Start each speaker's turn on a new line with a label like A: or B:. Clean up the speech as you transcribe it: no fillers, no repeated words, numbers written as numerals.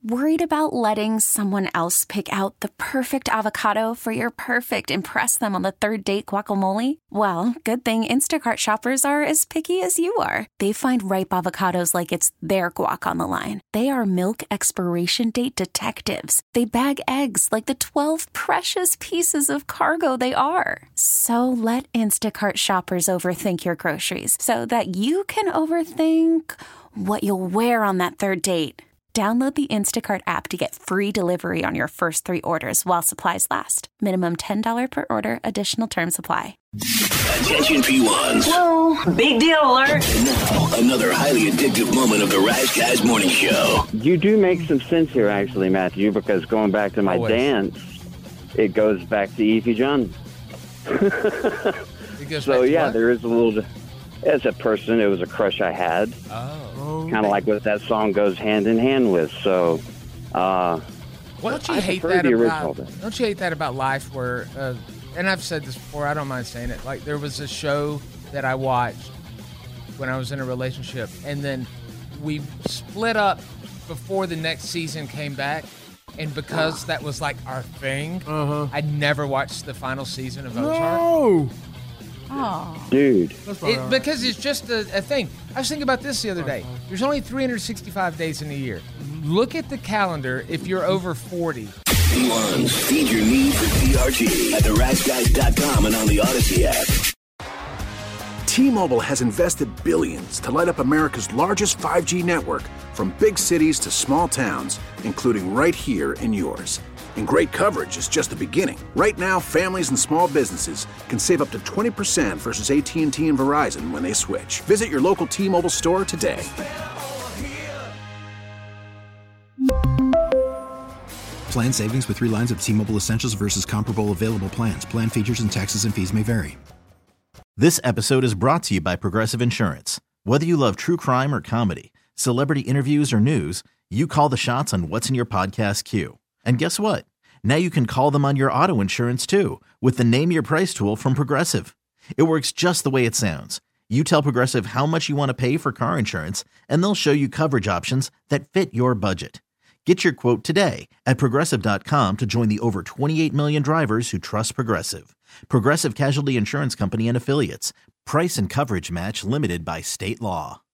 A: Worried about letting someone else pick out the perfect avocado for your perfect impress them on the third date guacamole? Well, good thing Instacart shoppers are as picky as you are. They find ripe avocados like it's their guac on the line. They are milk expiration date detectives. They bag eggs like the 12 precious pieces of cargo they are. So let Instacart shoppers overthink your groceries so that you can overthink what you'll wear on that third date. Download the Instacart app to get free delivery on your first 3 orders while supplies last. Minimum $10 per order. Additional terms apply.
B: Attention P1s.
C: Whoa, big deal alert.
B: And now, another highly addictive moment of the Rise Guys Morning Show.
D: You do make some sense here, actually, Matthew, because going back to my dance, it goes back to Evie John. So, yeah, there is a little... As a person, it was a crush I had. Kind of like what that song goes hand in hand with. So,
E: don't you hate that about life where, and I've said this before, I don't mind saying it, like there was a show that I watched when I was in a relationship, and then we split up before the next season came back, and because that was like our thing, I never watched the final season of Ozark.
F: No!
A: Oh.
D: Dude.
E: Because it's just a thing. I was thinking about this the other day. There's only 365 days in a year. Look at the calendar if you're over 40.
B: P1s, feed your need for TRT at theriseguys.com and on the Odyssey app.
G: T-Mobile has invested billions to light up America's largest 5G network, from big cities to small towns, including right here in yours. And great coverage is just the beginning. Right now, families and small businesses can save up to 20% versus AT&T and Verizon when they switch. Visit your local T-Mobile store today.
H: Plan savings with 3 lines of T-Mobile Essentials versus comparable available plans. Plan features and taxes and fees may vary.
I: This episode is brought to you by Progressive Insurance. Whether you love true crime or comedy, celebrity interviews or news, you call the shots on what's in your podcast queue. And guess what? Now you can call them on your auto insurance too with the Name Your Price tool from Progressive. It works just the way it sounds. You tell Progressive how much you want to pay for car insurance, and they'll show you coverage options that fit your budget. Get your quote today at Progressive.com to join the over 28 million drivers who trust Progressive. Progressive Casualty Insurance Company and Affiliates. Price and coverage match limited by state law.